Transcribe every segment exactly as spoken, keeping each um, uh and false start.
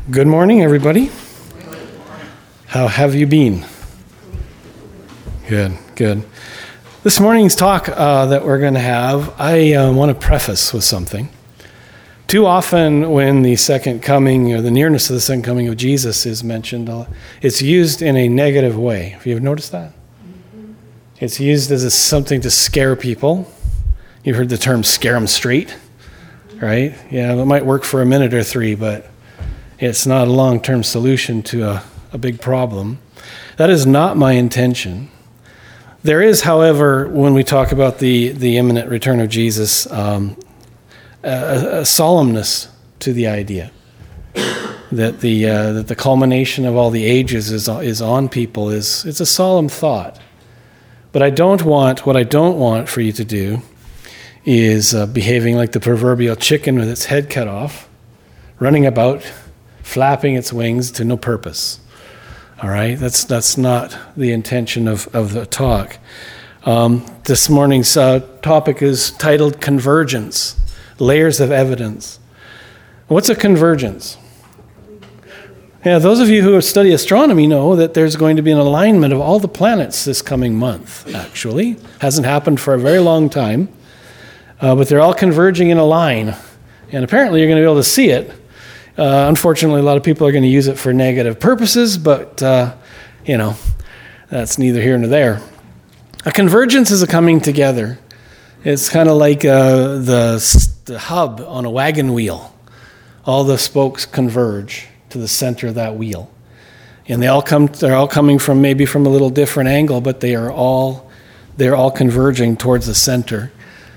Good morning, everybody. How have you been? Good, good. This morning's talk uh, that we're going to have, I uh, want to preface with something. Too often when the second coming or the nearness of the second coming of Jesus is mentioned, uh, it's used in a negative way. Have you ever noticed that? Mm-hmm. It's used as a, something to scare people. You've heard the term scare them straight, right? Yeah, it might work for a minute or three, but it's not a long-term solution to a, a big problem. That is not my intention. There is, however, when we talk about the, the imminent return of Jesus, um, a, a solemnness to the idea that the uh, that the culmination of all the ages is is on people. is It's a solemn thought. But I don't want, what I don't want for you to do is uh, behaving like the proverbial chicken with its head cut off, running about, flapping its wings to no purpose. All right? That's that's not the intention of, of the talk. Um, this morning's uh, topic is titled Convergence, Layers of Evidence. What's a convergence? Yeah, those of you who study astronomy know that there's going to be an alignment of all the planets this coming month, actually. Hasn't happened for a very long time. Uh, but they're all converging in a line. And apparently you're going to be able to see it. Uh, unfortunately, a lot of people are going to use it for negative purposes, but, uh, you know, that's neither here nor there. A convergence is a coming together. It's kind of like uh, the, the hub on a wagon wheel. All the spokes converge to the center of that wheel. And they all come, they're all coming from maybe from a little different angle, but they are all, they're all converging towards the center.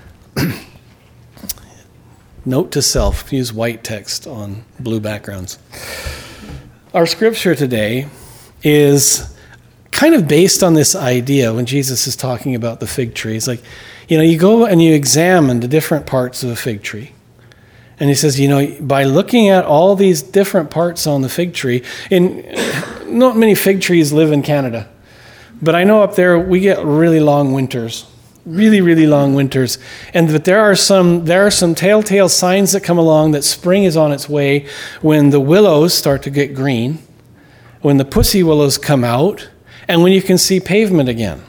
Note to self, use white text on blue backgrounds. Our scripture today is kind of based on this idea when Jesus is talking about the fig tree. It's like, you know, you go and you examine the different parts of a fig tree. And he says, you know, by looking at all these different parts on the fig tree, and not many fig trees live in Canada, but I know up there we get really long winters. Really, really long winters. And but there are some there are some telltale signs that come along that spring is on its way when the willows start to get green, when the pussy willows come out, and when you can see pavement again.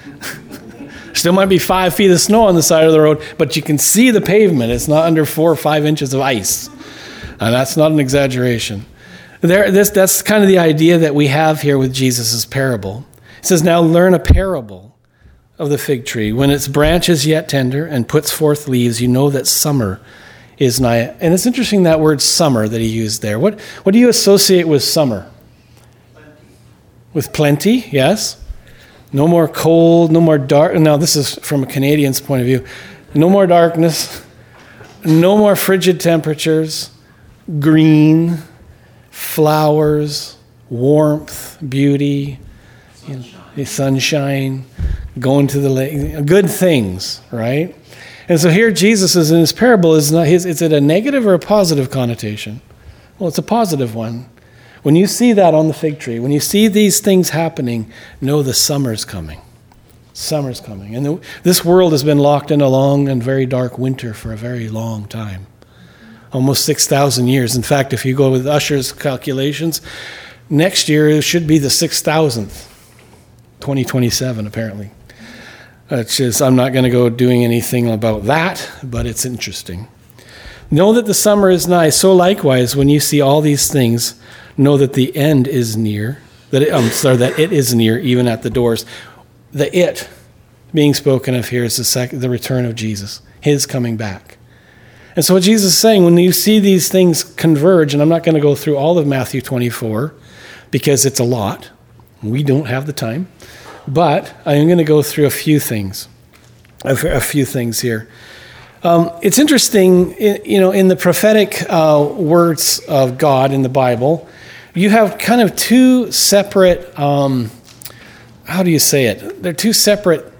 Still might be five feet of snow on the side of the road, but you can see the pavement. It's not under four or five inches of ice. And that's not an exaggeration. There, this, that's kind of the idea that we have here with Jesus' parable. He says, now learn a parable of the fig tree. When its branch is yet tender and puts forth leaves, you know that summer is nigh. And it's interesting that word summer that he used there. What, what do you associate with summer? Plenty. With plenty, yes. No more cold, no more dark. Now, this is from a Canadian's point of view. No more darkness, no more frigid temperatures, green, flowers, warmth, beauty, you know, the sunshine, going to the lake, good things, right? And so here Jesus is in his parable, is not his, is it a negative or a positive connotation? Well, it's a positive one. When you see that on the fig tree, when you see these things happening, know the summer's coming. Summer's coming. And the, this world has been locked in a long and very dark winter for a very long time. Almost six thousand years. In fact, if you go with Usher's calculations, next year it should be the six thousandth. twenty twenty-seven, apparently. Which is, I'm not going to go doing anything about that, but it's interesting. Know that the summer is nigh. So likewise, when you see all these things, know that the end is near. That it, I'm sorry, that it is near, even at the doors. The it being spoken of here is the, sec- the return of Jesus, his coming back. And so what Jesus is saying, when you see these things converge, and I'm not going to go through all of Matthew twenty-four, because it's a lot. We don't have the time. But I'm going to go through a few things, a, a few things here. Um, it's interesting, you know, in the prophetic uh, words of God in the Bible, you have kind of two separate, um, how do you say it? They're two separate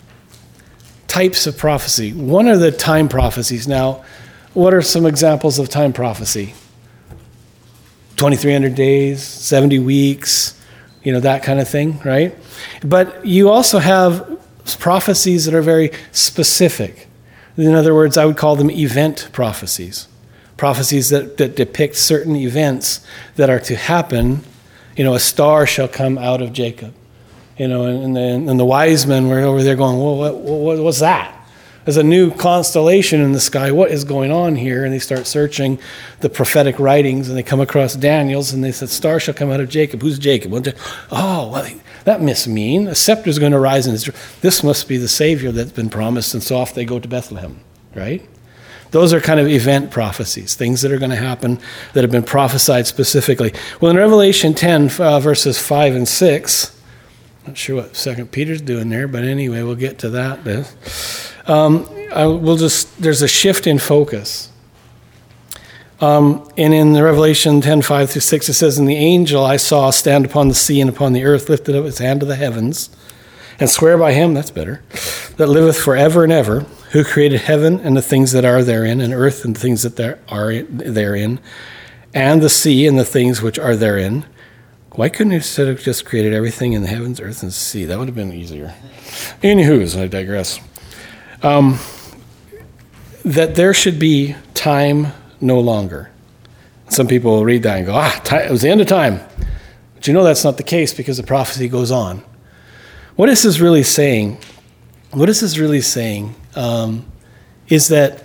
types of prophecy. One are the time prophecies. Now, what are some examples of time prophecy? twenty-three hundred days, seventy weeks, you know, that kind of thing, right? But you also have prophecies that are very specific. In other words, I would call them event prophecies. prophecies that, that depict certain events that are to happen. You know, a star shall come out of Jacob. You know, and, and, the, and the wise men were over there going, well, what, what, what's that? There's a new constellation in the sky. What is going on here? And they start searching the prophetic writings, and they come across Daniel's, and they said, star shall come out of Jacob. Who's Jacob? Oh, well, that must mean a scepter is going to rise in Israel. This must be the Savior that's been promised, and so off they go to Bethlehem, right? Those are kind of event prophecies, things that are going to happen that have been prophesied specifically. Well, in Revelation ten, uh, verses five and six, not sure what Second Peter's doing there, but anyway, we'll get to that. Um, I, we'll just there's a shift in focus. Um, and in the Revelation ten, five through six, it says, and the angel I saw stand upon the sea and upon the earth lifted up his hand to the heavens, and swear by him, that's better, that liveth forever and ever, who created heaven and the things that are therein, and earth and the things that there are therein, and the sea and the things which are therein. Why couldn't he instead have just created everything in the heavens, earth, and sea? That would have been easier. Anywho's, I digress. Um, that there should be time no longer. Some people will read that and go, ah, time, it was the end of time. But you know that's not the case because the prophecy goes on. What is this really saying? What is this really saying um, is that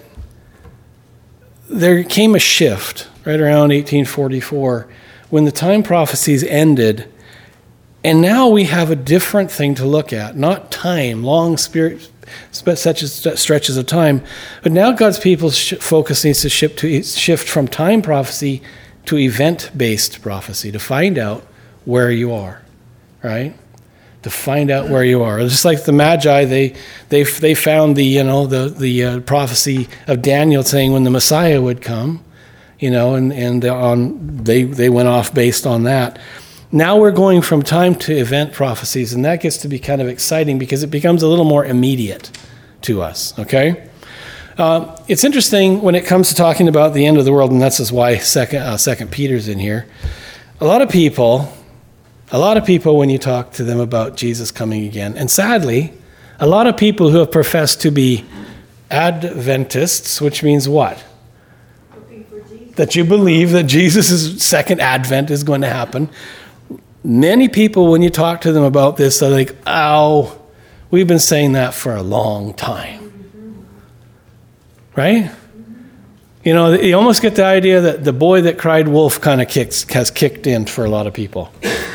there came a shift right around eighteen forty-four when the time prophecies ended, and now we have a different thing to look at, not time, long spirit, such as stretches of time, but now God's people's focus needs to shift to shift from time prophecy to event-based prophecy to find out where you are, right? To find out where you are. Just like the Magi, they they they found the you know the the uh, prophecy of Daniel saying when the Messiah would come, you know, and and on they they went off based on that. Now we're going from time to event prophecies, and that gets to be kind of exciting because it becomes a little more immediate to us. Okay, uh, it's interesting when it comes to talking about the end of the world, and that's just why Second uh, Second Peter's in here. A lot of people. A lot of people, when you talk to them about Jesus coming again, and sadly, a lot of people who have professed to be Adventists, which means what? Looking for Jesus. That you believe that Jesus' second advent is going to happen. Many people, when you talk to them about this, are like, ow, we've been saying that for a long time. Mm-hmm. Right? Mm-hmm. You know, you almost get the idea that the boy that cried wolf kind of kicks, has kicked in for a lot of people.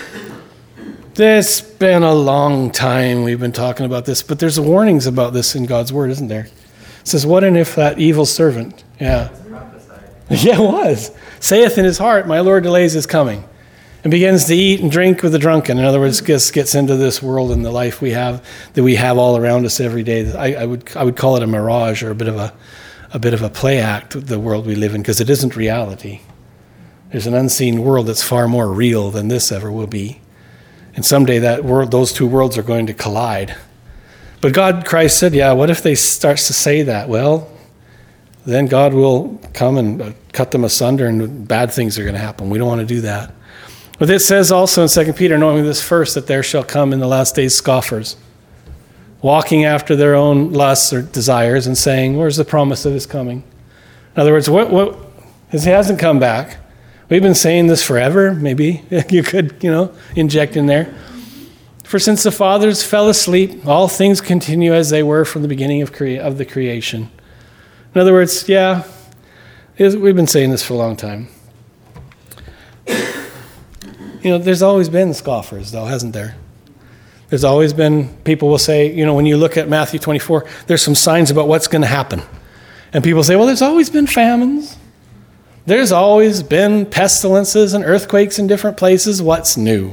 It's been a long time we've been talking about this, but there's warnings about this in God's word, isn't there? It says, what and if that evil servant, yeah. Yeah, it was. Saith in his heart, my Lord delays his coming, and begins to eat and drink with the drunken. In other words, gets, gets into this world and the life we have, that we have all around us every day. I, I would I would call it a mirage or a bit of a, a bit of a play act, the world we live in, because it isn't reality. There's an unseen world that's far more real than this ever will be. And someday that world, those two worlds are going to collide. But God, Christ said, yeah, what if they starts to say that? Well, then God will come and cut them asunder and bad things are going to happen. We don't want to do that. But it says also in Second Peter, knowing this first, that there shall come in the last days scoffers, walking after their own lusts or desires and saying, where's the promise of his coming? In other words, what, what, he hasn't come back. We've been saying this forever. Maybe you could, you know, inject in there. For since the fathers fell asleep, all things continue as they were from the beginning of crea- of the creation. In other words, yeah, we've been saying this for a long time. You know, there's always been scoffers, though, hasn't there? There's always been, people will say, you know, when you look at Matthew twenty-four, there's some signs about what's going to happen. And people say, well, there's always been famines. There's always been pestilences and earthquakes in different places. What's new?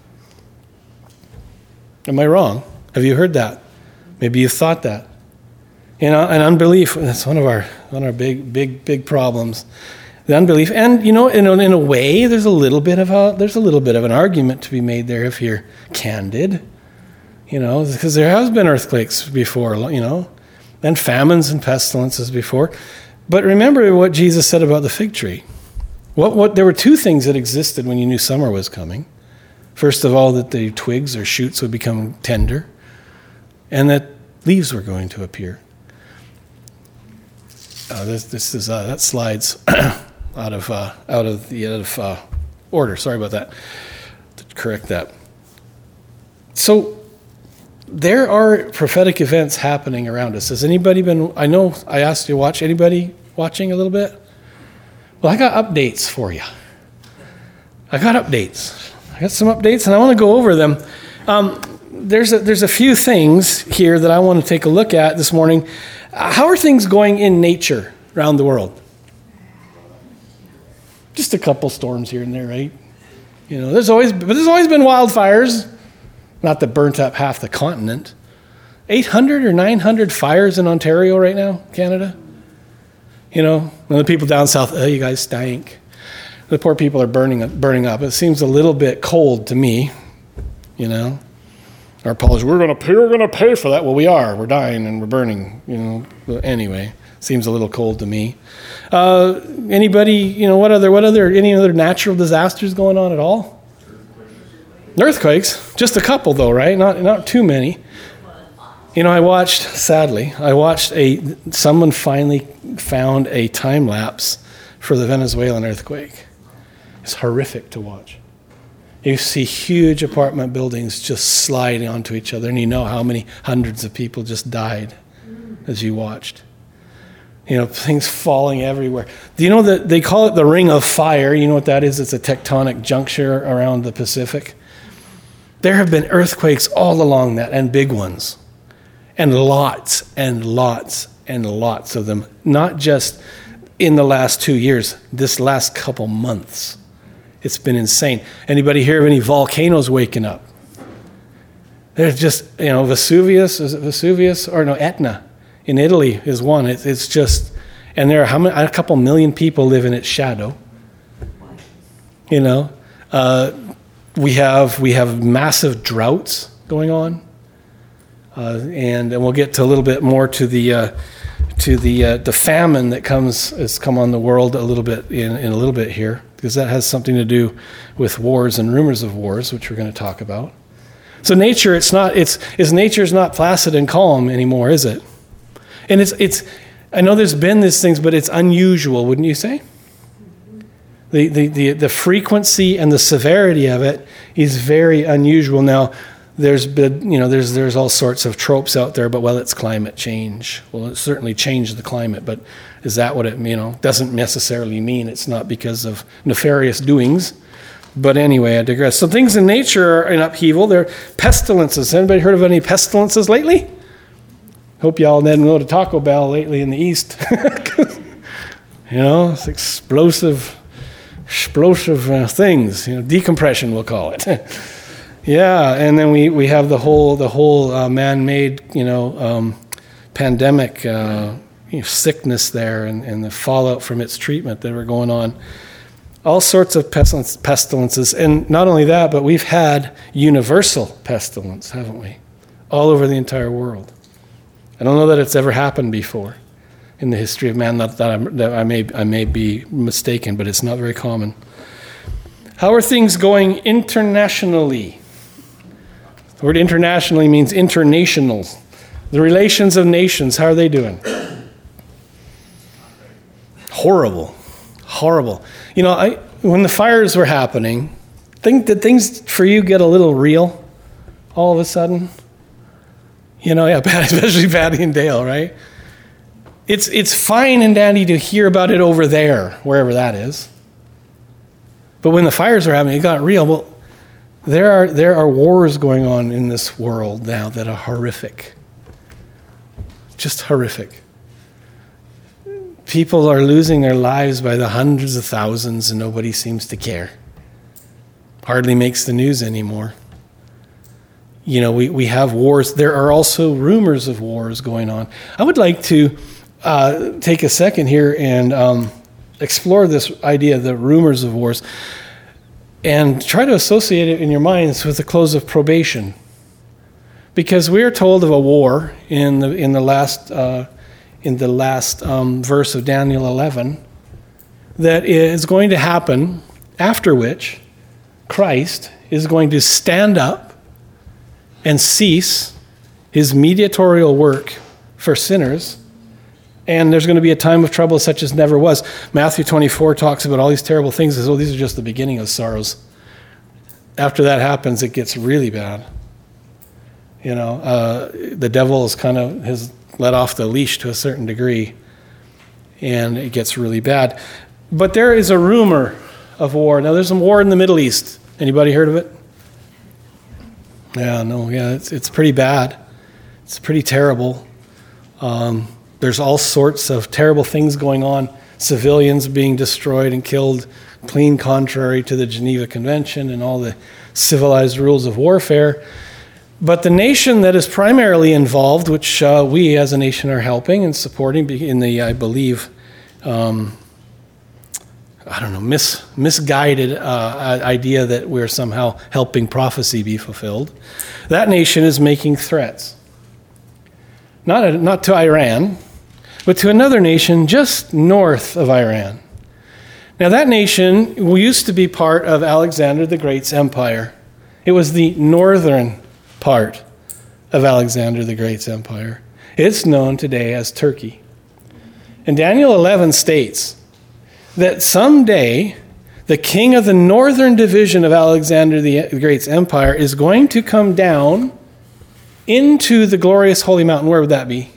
Am I wrong? Have you heard that? Maybe you've thought that. You know, and unbelief, that's one of our one of our big, big, big problems. The unbelief. And, you know, in a, in a way, there's a little bit of a there's a little bit of an argument to be made there if you're candid. You know, because there has been earthquakes before, you know, and famines and pestilences before. But remember what Jesus said about the fig tree. What, what, there were two things that existed when you knew summer was coming. First of all, that the twigs or shoots would become tender, and that leaves were going to appear. Uh, this, this is uh, that slides out of uh, out of the out of uh, order. Sorry about that. To correct that. So there are prophetic events happening around us. Has anybody been? I know I asked you to watch. Anybody watching a little bit? Well, I got updates for you. I got updates. I got some updates, and I want to go over them. Um, there's a, there's a few things here that I want to take a look at this morning. Uh, how are things going in nature around the world? Just a couple storms here and there, right? You know, there's always, but there's always been wildfires. Not that burnt up half the continent. eight hundred or nine hundred fires in Ontario right now, Canada. You know, and the people down south, oh, you guys stank. The poor people are burning burning up. It seems a little bit cold to me, you know. Our politicians, we're going to pay, we're going to pay for that. Well, we are. We're dying and we're burning, you know. But anyway, seems a little cold to me. Uh, anybody, you know, what other, what other, any other natural disasters going on at all? Earthquakes, just a couple though, right? Not not too many. You know, I watched, sadly, I watched a, someone finally found a time lapse for the Venezuelan earthquake. It's horrific to watch. You see huge apartment buildings just sliding onto each other, and you know how many hundreds of people just died as you watched. You know, things falling everywhere. Do you know that they call it the Ring of Fire? You know what that is? It's a tectonic juncture around the Pacific. There have been earthquakes all along that, and big ones. And lots and lots and lots of them. Not just in the last two years, this last couple months. It's been insane. Anybody hear of any volcanoes waking up? There's just, you know, Vesuvius, is it Vesuvius? Or no, Etna in Italy is one. It, it's just, and there are how many, a couple million people live in its shadow. You know, uh, we have we have massive droughts going on. Uh, and, and we'll get to a little bit more to the uh, to the uh, the famine that comes has come on the world a little bit in, in a little bit here, because that has something to do with wars and rumors of wars, which we're going to talk about. So nature, it's not it's is nature's not placid and calm anymore, is it? And it's it's I know there's been these things, but it's unusual, wouldn't you say? The the the the frequency and the severity of it is very unusual now. There's been, you know, there's there's all sorts of tropes out there, but well, it's climate change. Well, it certainly changed the climate, but is that what it, you know, doesn't necessarily mean it's not because of nefarious doings. But anyway, I digress. So things in nature are in upheaval. There are pestilences. Anybody heard of any pestilences lately? Hope y'all didn't go to Taco Bell lately in the East. You know, it's explosive, explosive uh, things. You know, decompression, we'll call it. Yeah, and then we, we have the whole the whole uh, man-made, you know, um, pandemic uh, you know, sickness there, and, and the fallout from its treatment that were going on. All sorts of pestilences, and not only that, but we've had universal pestilence, haven't we? All over the entire world. I don't know that it's ever happened before in the history of man. Not that, I'm, that I may I may be mistaken, but it's not very common. How are things going internationally? The word internationally means international. The relations of nations, how are they doing? Horrible. Horrible. You know, I when the fires were happening, think did things for you get a little real all of a sudden? You know, yeah, especially Patty and Dale, right? It's it's fine and dandy to hear about it over there, wherever that is. But when the fires were happening, it got real. Well, There are there are wars going on in this world now that are horrific. Just horrific. People are losing their lives by the hundreds of thousands and nobody seems to care. Hardly makes the news anymore. You know, we, we have wars. There are also rumors of wars going on. I would like to uh, take a second here and um, explore this idea of the rumors of wars. And try to associate it in your minds with the close of probation, because we are told of a war in the in the last uh, in the last um, verse of Daniel eleven that is going to happen. After which, Christ is going to stand up and cease his mediatorial work for sinners, And there's going to be a time of trouble such as never was. Matthew twenty-four talks about all these terrible things as, oh, these are just the beginning of sorrows. After that happens, it gets really bad. You know, uh, the devil is kind of has let off the leash to a certain degree, and it gets really bad. But there is a rumor of war. Now, there's a war in the Middle East. Anybody heard of it? Yeah, no, yeah, it's it's pretty bad. It's pretty terrible. Um, there's all sorts of terrible things going on. Civilians being destroyed and killed, clean contrary to the Geneva Convention and all the civilized rules of warfare. But the nation that is primarily involved, which uh, we as a nation are helping and supporting in the, I believe, um, I don't know, mis, misguided uh, idea that we're somehow helping prophecy be fulfilled, that nation is making threats. Not, a, not to Iran, but to another nation just north of Iran. Now that nation used to be part of Alexander the Great's empire. It was the northern part of Alexander the Great's empire. It's known today as Turkey. And Daniel eleven states that someday the king of the northern division of Alexander the Great's empire is going to come down into the glorious holy mountain. Where would that be?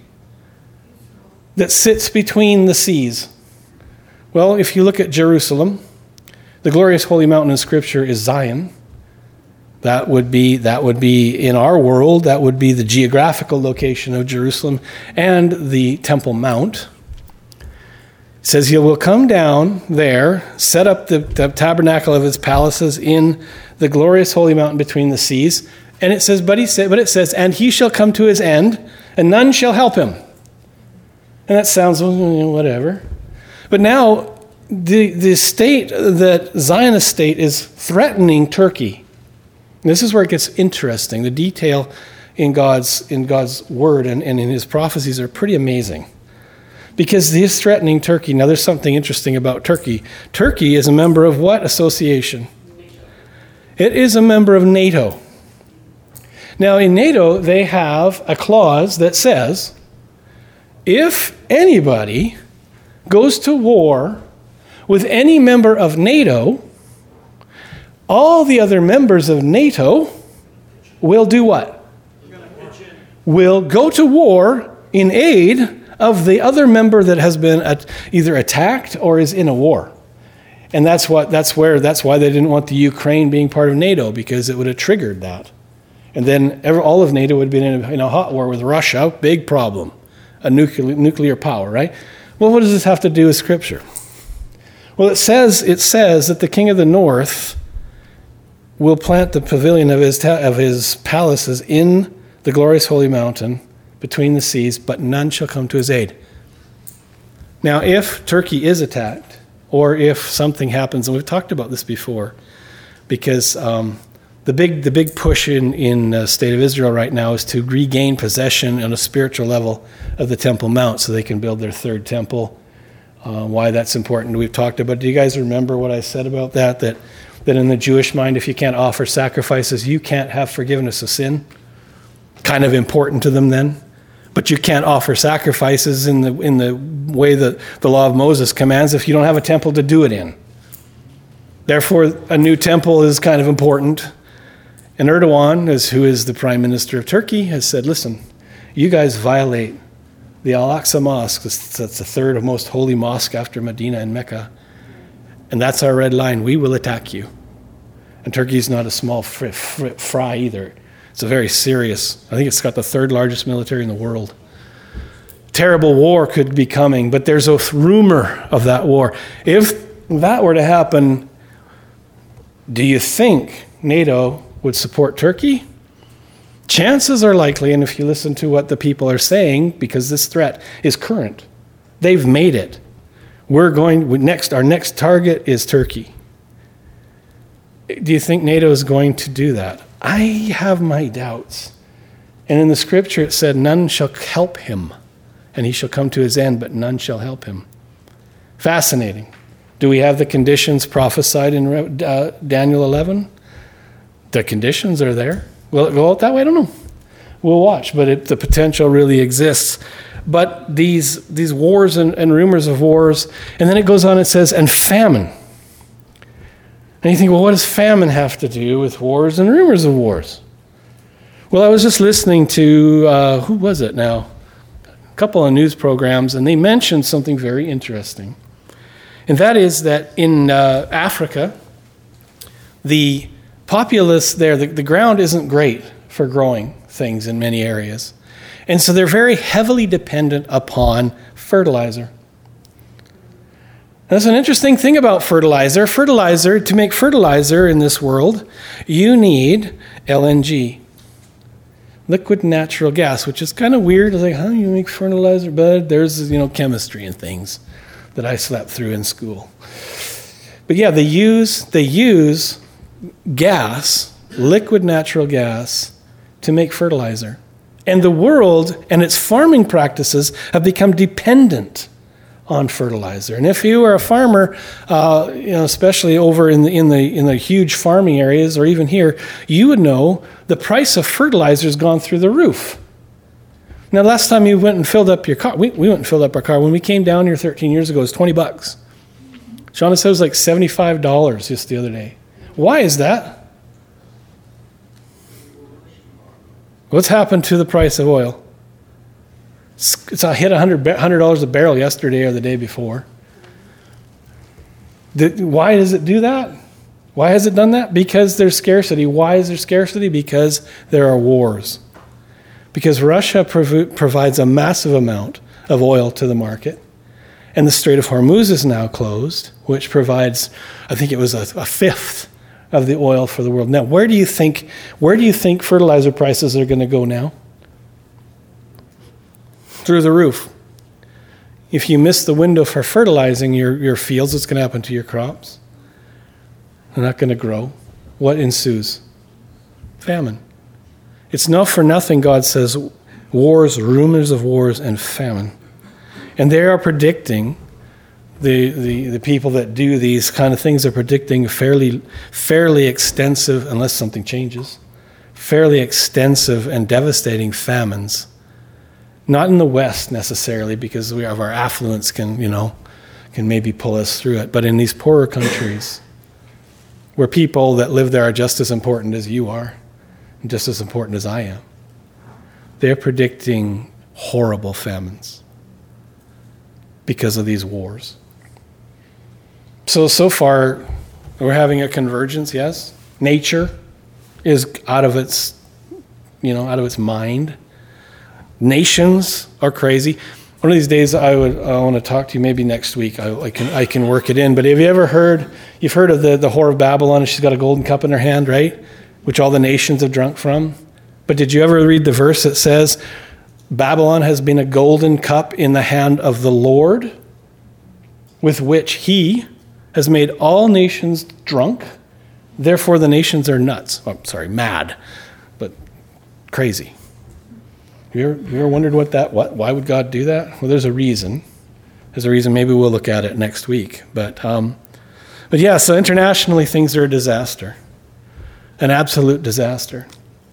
That sits between the seas. Well, if you look at Jerusalem, the glorious holy mountain in Scripture is Zion. That would be that would be in our world, that would be the geographical location of Jerusalem and the Temple Mount. It says he will come down there, set up the, the tabernacle of his palaces in the glorious holy mountain between the seas. And it says, but he said, but it says, and he shall come to his end, and none shall help him. And that sounds well, whatever. But now the the state, that Zionist state, is threatening Turkey. This is where it gets interesting. The detail in God's in God's word and, and in his prophecies are pretty amazing. Because he is threatening Turkey. Now there's something interesting about Turkey. Turkey is a member of what association? It is a member of NATO. Now in NATO, they have a clause that says, if anybody goes to war with any member of NATO, all the other members of NATO will do what? Will go to war in aid of the other member that has been at either attacked or is in a war. And that's what that's where that's why they didn't want the Ukraine being part of NATO, because it would have triggered that. And then every, all of NATO would have been in a, in a hot war with Russia, big problem, a nuclear nuclear power, right? Well, what does this have to do with Scripture? Well, it says it says that the king of the north will plant the pavilion of his ta- of his palaces in the glorious holy mountain between the seas, but none shall come to his aid. Now, if Turkey is attacked, or if something happens, and we've talked about this before, because um, the big the big push in in the state of Israel right now is to regain possession on a spiritual level of the Temple Mount, so they can build their third temple. Uh, why that's important, we've talked about. Do you guys remember what I said about that? That that in the Jewish mind, if you can't offer sacrifices, you can't have forgiveness of sin. Kind of important to them then. But you can't offer sacrifices in the in the way that the law of Moses commands if you don't have a temple to do it in. Therefore, a new temple is kind of important. And Erdogan, as who is the prime minister of Turkey, has said, listen, you guys violate the Al-Aqsa Mosque. That's the third most holy mosque after Medina and Mecca. And that's our red line. We will attack you. And Turkey is not a small fr- fr- fry either. It's a very serious, I think it's got the third largest military in the world. Terrible war could be coming, but there's a rumor of that war. If that were to happen, do you think NATO would support Turkey? Chances are likely, and if you listen to what the people are saying, because this threat is current, they've made it. We're going, next, our next target is Turkey. Do you think NATO is going to do that? I have my doubts. And in the scripture it said, none shall help him, and he shall come to his end, but none shall help him. Fascinating. Do we have the conditions prophesied in uh, Daniel eleven? The conditions are there. Will it go out that way? I don't know. We'll watch, but it, the potential really exists. but these, these wars and, and rumors of wars. And then it goes on and says, and famine. And you think, well, what does famine have to do with wars and rumors of wars? Well, I was just listening to, uh, who was it now? A couple of news programs, and they mentioned something very interesting. And that is that in uh, Africa, the populace there, the, the ground isn't great for growing things in many areas. And so they're very heavily dependent upon fertilizer. That's an interesting thing about fertilizer. Fertilizer, to make fertilizer in this world, you need L N G, liquid natural gas, which is kind of weird. It's like, how do you make fertilizer? But there's, you know, chemistry and things that I slept through in school. But yeah, they use they use gas, liquid natural gas, to make fertilizer. And the world and its farming practices have become dependent on fertilizer. And if you are a farmer, uh, you know, especially over in the in the in the huge farming areas, or even here, you would know the price of fertilizer has gone through the roof. Now, last time you went and filled up your car, we, we went and filled up our car. When we came down here thirteen years ago, it was twenty bucks. Shauna said it was like seventy-five dollars just the other day. Why is that? What's happened to the price of oil? It's, it's I hit one hundred dollars a barrel yesterday or the day before. The, why does it do that? Why has it done that? Because there's scarcity. Why is there scarcity? Because there are wars. Because Russia prov- provides a massive amount of oil to the market. And the Strait of Hormuz is now closed, which provides, I think it was a, a fifth of the oil for the world. Now, where do you think, where do you think fertilizer prices are going to go now? Through the roof. If you miss the window for fertilizing your, your fields, what's going to happen to your crops? They're not going to grow. What ensues? Famine. It's not for nothing God says wars, rumors of wars, and famine. And they are predicting, the, the, the people that do these kind of things are predicting fairly, fairly extensive, unless something changes, fairly extensive and devastating famines. Not in the West necessarily, because we have our affluence can, you know, can maybe pull us through it, but in these poorer countries where people that live there are just as important as you are, and just as important as I am, they're predicting horrible famines because of these wars. So, so far, we're having a convergence, yes. Nature is out of its, you know, out of its mind. Nations are crazy. One of these days, I would I want to talk to you. Maybe next week, I, I can I can work it in. But have you ever heard? You've heard of the the whore of Babylon, and she's got a golden cup in her hand, right? Which all the nations have drunk from. But did you ever read the verse that says, Babylon has been a golden cup in the hand of the Lord, with which he has made all nations drunk. Therefore, the nations are nuts. Oh, sorry, mad, but crazy. You ever, you ever wondered what that, what, why would God do that? Well, there's a reason. There's a reason. Maybe we'll look at it next week. But, um, but yeah, so internationally, things are a disaster. An absolute disaster.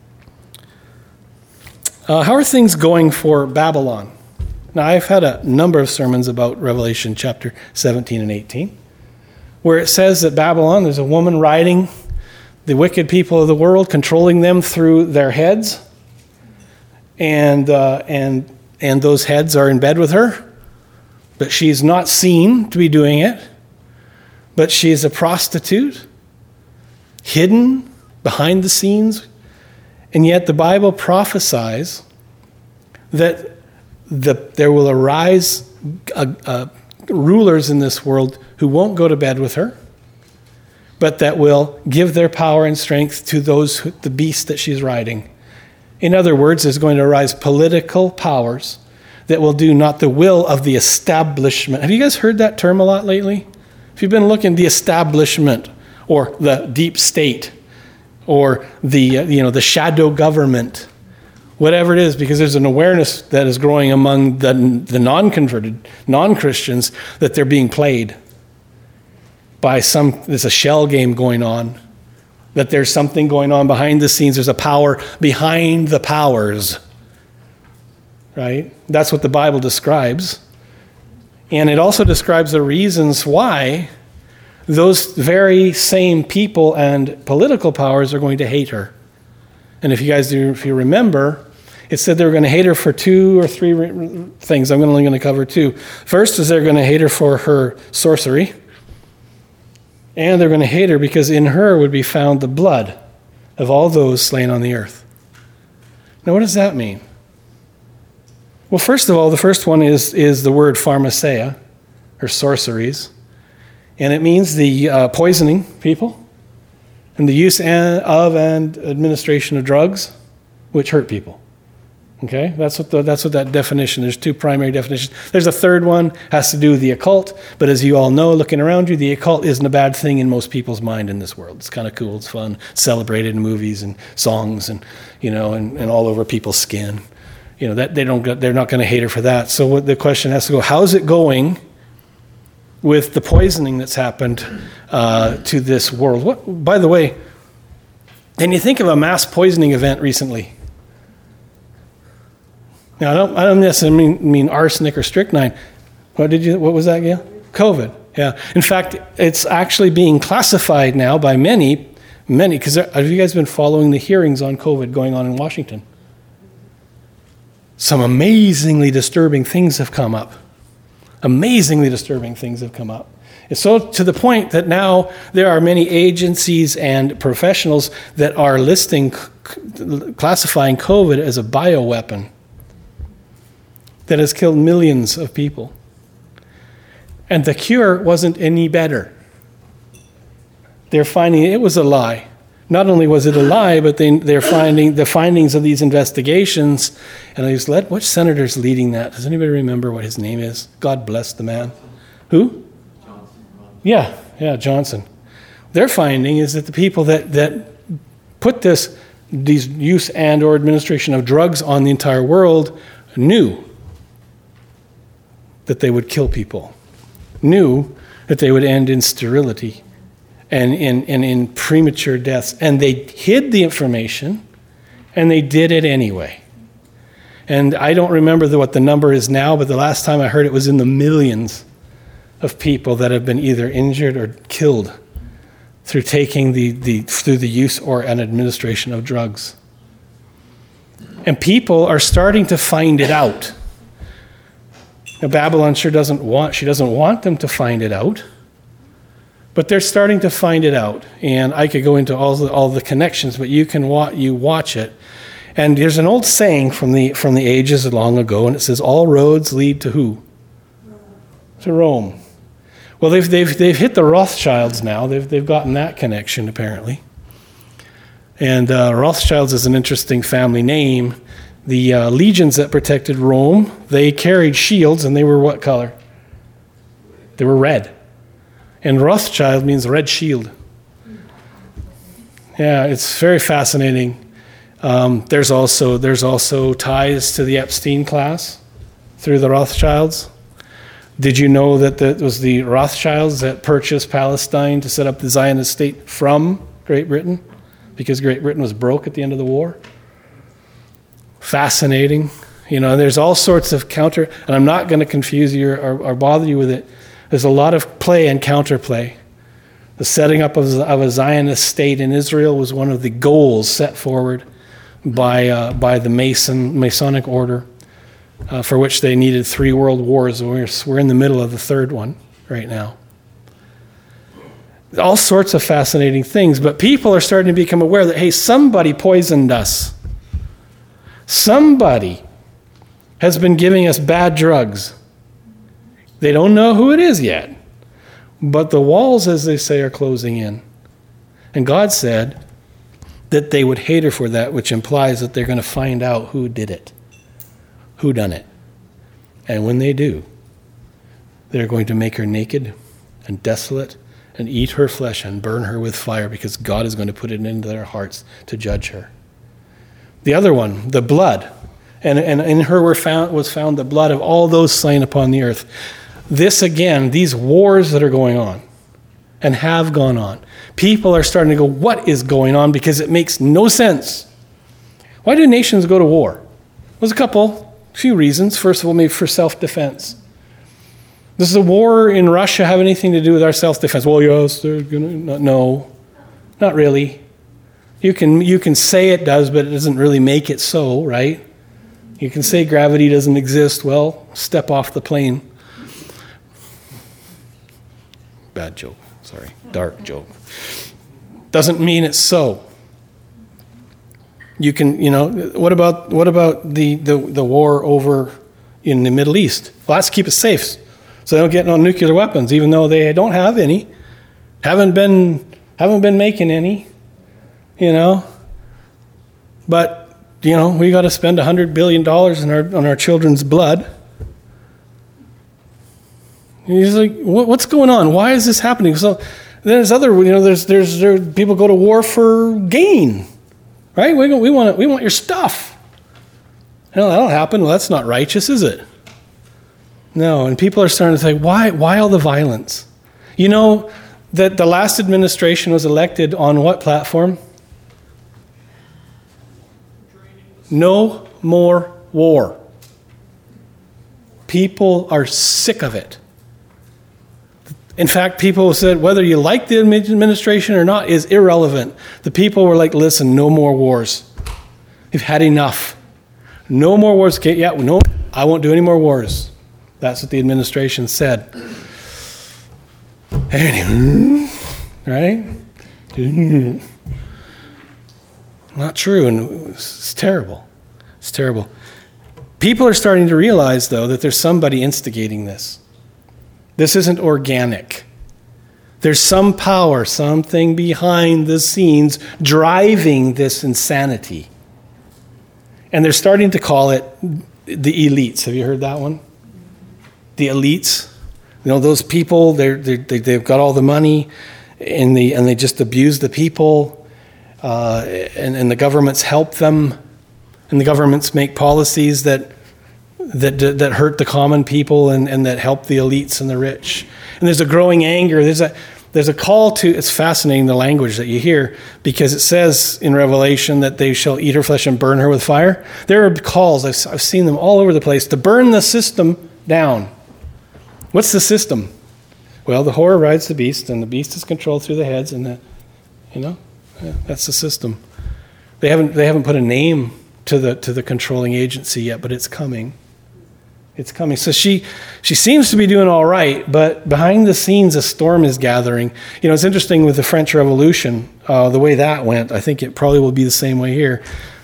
Uh, how are things going for Babylon? Now, I've had a number of sermons about Revelation chapter seventeen and eighteen, where it says that Babylon, there's a woman riding the wicked people of the world, controlling them through their heads, and uh, and and those heads are in bed with her, but she's not seen to be doing it, but she's a prostitute, hidden behind the scenes. And yet the Bible prophesies that the, there will arise uh, uh, rulers in this world who won't go to bed with her, but that will give their power and strength to those who, the beast that she's riding. In other words, there's going to arise political powers that will do not the will of the establishment. Have you guys heard that term a lot lately? If you've been looking, the establishment or the deep state, or the uh, you know the shadow government, whatever it is, because there's an awareness that is growing among the, the non-converted, non-Christians, that they're being played by some, there's a shell game going on, that there's something going on behind the scenes, there's a power behind the powers, right? That's what the Bible describes. And it also describes the reasons why those very same people and political powers are going to hate her. And if you guys do, if you remember, it said they were going to hate her for two or three re- things. I'm only going to cover two. First is they're going to hate her for her sorcery. And they're going to hate her because in her would be found the blood of all those slain on the earth. Now, what does that mean? Well, first of all, the first one is, is the word pharmakeia, or sorceries. And it means the uh, poisoning people and the use of and administration of drugs which hurt people. Okay, that's what the, that's what that definition. There's two primary definitions. There's a third one, has to do with the occult. But as you all know, looking around you, the occult isn't a bad thing in most people's mind in this world. It's kind of cool. It's fun, celebrated in movies and songs, and you know, and, and all over people's skin. You know that they don't. They're not going to hate her for that. So what the question has to go: how's it going with the poisoning that's happened uh, to this world? What, by the way, can you think of a mass poisoning event recently? Now, I don't, I don't necessarily mean, mean arsenic or strychnine. What did you? What was that, Gail? COVID. Yeah. In fact, it's actually being classified now by many, many. Because have you guys been following the hearings on COVID going on in Washington? Some amazingly disturbing things have come up. Amazingly disturbing things have come up. And so to the point that now there are many agencies and professionals that are listing, classifying COVID as a bioweapon that has killed millions of people. And the cure wasn't any better. They're finding it was a lie. Not only was it a lie, but they, they're finding the findings of these investigations. And I just let, which senator's leading that? Does anybody remember what his name is? God bless the man. Who? Johnson. Yeah, yeah, Johnson. Their finding is that the people that, that put this, these use and or administration of drugs on the entire world knew that they would kill people, knew that they would end in sterility and in, and in premature deaths. And they hid the information, and they did it anyway. And I don't remember the, what the number is now, but the last time I heard it was in the millions of people that have been either injured or killed through taking the, the through the use or an administration of drugs. And people are starting to find it out. Now, Babylon sure doesn't want, she doesn't want them to find it out, but they're starting to find it out. And I could go into all the, all the connections, but you can wa- you watch it. And there's an old saying from the from the ages long ago, and it says, all roads lead to who? To Rome. Well, they've, they've, they've hit the Rothschilds now. They've, they've gotten that connection, apparently. And uh, Rothschilds is an interesting family name. The uh, legions that protected Rome, they carried shields, and they were what color? They were red. And Rothschild means red shield. Yeah, it's very fascinating. Um, there's also there's also ties to the Epstein class through the Rothschilds. Did you know that it was the Rothschilds that purchased Palestine to set up the Zionist state from Great Britain? Because Great Britain was broke at the end of the war? Fascinating. You know, there's all sorts of counter, and I'm not going to confuse you or, or bother you with it. There's a lot of play and counterplay. The setting up of, of a Zionist state in Israel was one of the goals set forward by uh, by the Mason Masonic order, uh, for which they needed three world wars. We're, we're in the middle of the third one right now. All sorts of fascinating things, but people are starting to become aware that, hey, somebody poisoned us. Somebody has been giving us bad drugs. They don't know who it is yet, but the walls, as they say, are closing in. And God said that they would hate her for that, which implies that they're going to find out who did it, who done it. And when they do, they're going to make her naked and desolate and eat her flesh and burn her with fire, because God is going to put it into their hearts to judge her. The other one, the blood. And, and in her were found, was found the blood of all those slain upon the earth. This again, these wars that are going on and have gone on, people are starting to go, what is going on? Because it makes no sense. Why do nations go to war? There's a couple A few reasons. First of all, maybe for self-defense. Does the war in Russia have anything to do with our self-defense? Well, yes, they're gonna. No, not really. You can you can say it does, but it doesn't really make it so, right? You can say gravity doesn't exist. Well, step off the plane. Bad joke. Sorry, dark joke. Doesn't mean it's so. You can, you know, what about what about the, the, the war over in the Middle East? Well, let's keep it safe so they don't get no nuclear weapons, even though they don't have any, haven't been haven't been making any, you know. But you know, we got to spend a hundred billion dollars on our on our children's blood. And he's like, what, what's going on? Why is this happening? So there's other, you know, there's there's there, people go to war for gain. Right? We, we, want, we want your stuff. No, that'll happen. Well, that's not righteous, is it? No, and people are starting to say, why, why all the violence? You know that the last administration was elected on what platform? No more war. People are sick of it. In fact, people said whether you like the administration or not is irrelevant. The people were like, listen, no more wars. We've had enough. No more wars. Okay, yeah, no, I won't do any more wars. That's what the administration said. Anyway, right? Not true, and it's terrible. It's terrible. People are starting to realize, though, that there's somebody instigating this. This isn't organic. There's some power, something behind the scenes driving this insanity. And they're starting to call it the elites. Have you heard that one? The elites. You know, those people, they're, they're, they've got all the money and they, and they just abuse the people. Uh, and, and the governments help them. And the governments make policies that that that hurt the common people and, and that help the elites and the rich. And there's a growing anger. There's a there's a call to, it's fascinating the language that you hear, because it says in Revelation that they shall eat her flesh and burn her with fire. There are calls, I've, I've seen them all over the place, to burn the system down. What's the system? Well, the whore rides the beast, and the beast is controlled through the heads, and the, you know, yeah, that's the system. They haven't they haven't put a name to the to the controlling agency yet, but it's coming. It's coming. So she she seems to be doing all right, but behind the scenes, a storm is gathering. You know, it's interesting with the French Revolution, uh, the way that went. I think it probably will be the same way here.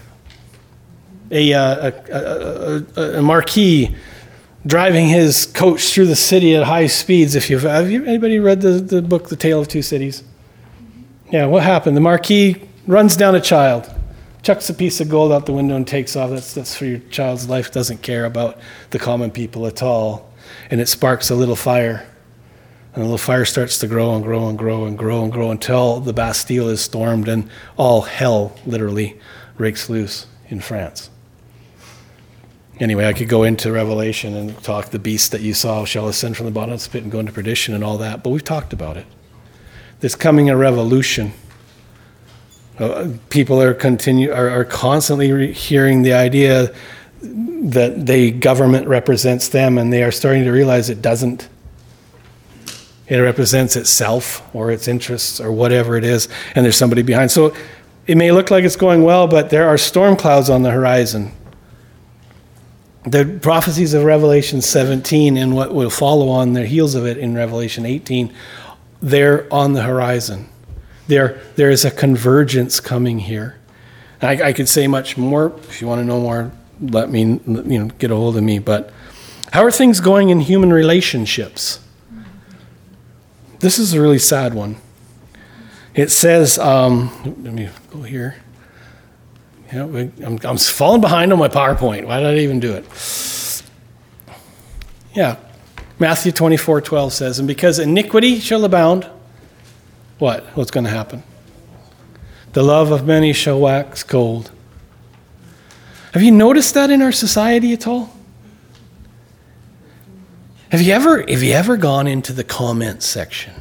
A, uh, a, a, a, a marquis driving his coach through the city at high speeds. If you've have you, anybody read the, the book, The Tale of Two Cities? Yeah, what happened? The marquis runs down a child, chucks a piece of gold out the window and takes off. That's that's for your child's life. Doesn't care about the common people at all. And it sparks a little fire. And the little fire starts to grow and grow and grow and grow and grow until the Bastille is stormed and all hell literally breaks loose in France. Anyway, I could go into Revelation and talk the beast that you saw shall ascend from the bottom of the pit and go into perdition and all that, but we've talked about it. There's coming a revolution. Uh, people are continue are, are constantly re- hearing the idea that the government represents them, and they are starting to realize it doesn't. It represents itself or its interests or whatever it is, and there's somebody behind. So it may look like it's going well, but there are storm clouds on the horizon. The prophecies of Revelation seventeen and what will follow on the heels of it in Revelation eighteen, they're on the horizon. There, there is a convergence coming here. I, I could say much more. If you want to know more, let me, you know, get a hold of me. But how are things going in human relationships? This is a really sad one. It says, um, let me go here. You know, I'm, I'm falling behind on my PowerPoint. Why did I even do it? Yeah, Matthew twenty-four twelve says, and because iniquity shall abound, what? What's going to happen? The love of many shall wax cold. Have you noticed that in our society at all? Have you ever, have you ever gone into the comments section?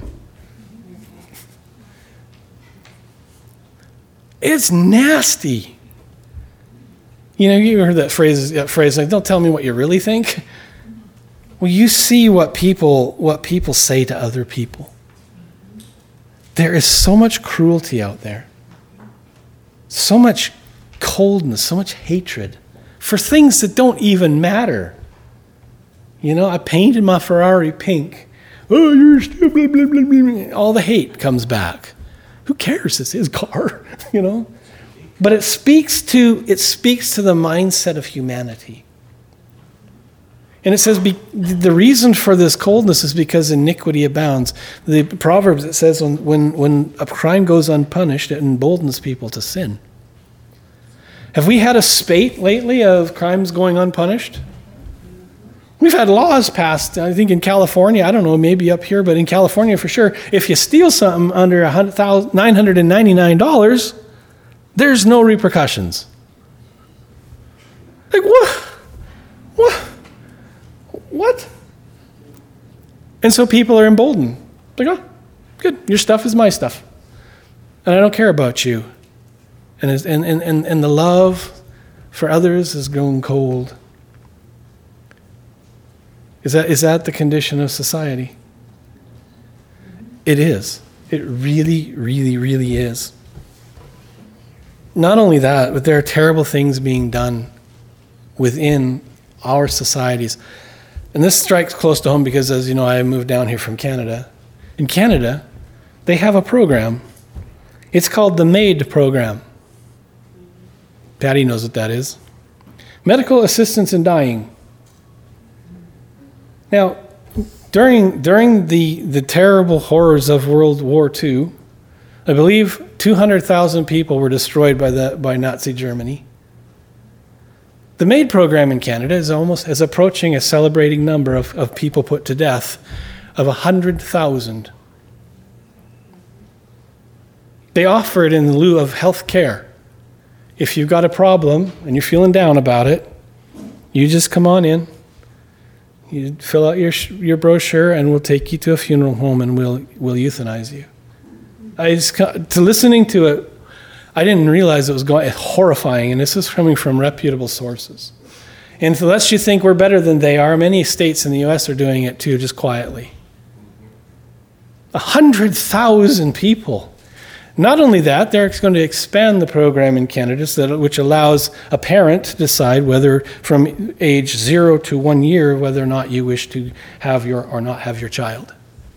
It's nasty. You know, you heard that phrase, that phrase like, don't tell me what you really think. Well, you see what people, what people say to other people. There is so much cruelty out there. So much coldness, so much hatred for things that don't even matter. You know, I painted my Ferrari pink. Oh, you're stupid, blah, blah, blah. All the hate comes back. Who cares? It's his car, you know? But it speaks to it speaks to the mindset of humanity. And it says be, the reason for this coldness is because iniquity abounds. The Proverbs, it says when, when, when a crime goes unpunished, it emboldens people to sin. Have we had a spate lately of crimes going unpunished? We've had laws passed, I think in California, I don't know, maybe up here, but in California for sure, if you steal something under nine hundred ninety-nine dollars, there's no repercussions. Like, what? What? What? And so people are emboldened. Like, oh, good, your stuff is my stuff. And I don't care about you. And, and, and, and the love for others is grown cold. Is that, is that the condition of society? It is. It really, really, really is. Not only that, but there are terrible things being done within our societies. And this strikes close to home because, as you know, I moved down here from Canada. In Canada, they have a program. It's called the MAID program. Patty knows what that is. Medical Assistance in Dying. Now, during during the, the terrible horrors of World War Two, I believe two hundred thousand people were destroyed by the by Nazi Germany. The MAID program in Canada is almost is approaching a celebrating number of, of people put to death of one hundred thousand. They offer it in lieu of health care. If you've got a problem and you're feeling down about it, you just come on in. You fill out your your brochure, and we'll take you to a funeral home, and we'll we'll euthanize you. I just to listening to it, I didn't realize it was going horrifying, and this is coming from reputable sources. And so lest you think we're better than they are, many states in the U S are doing it too, just quietly. A hundred thousand people. Not only that, they're going to expand the program in Canada, so that, which allows a parent to decide whether, from age zero to one year, whether or not you wish to have your or not have your child.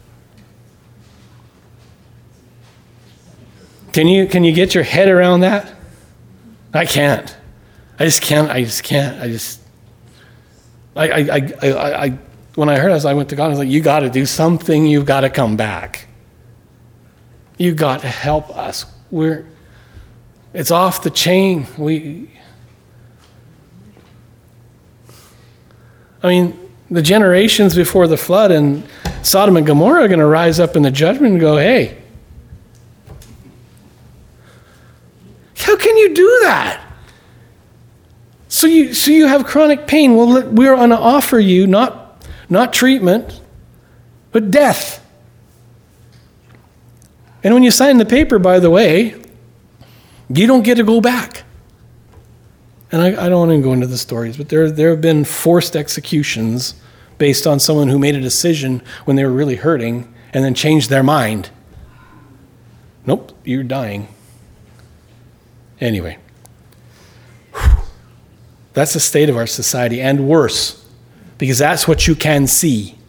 Can you can you get your head around that? I can't. I just can't. I just can't. I just. I I I I, I when I heard this, I went to God and I was like, "You got to do something. You've got to come back. You got to help us. We're, it's off the chain. We, I mean, the generations before the flood and Sodom and Gomorrah are going to rise up in the judgment and go, hey, how can you do that? So you, so you have chronic pain. Well, we're going to offer you not, not treatment, but death. And when you sign the paper, by the way, you don't get to go back. And I, I don't want to go into the stories, but there, there have been forced executions based on someone who made a decision when they were really hurting and then changed their mind. Nope, you're dying. Anyway, that's the state of our society, and worse, because that's what you can see.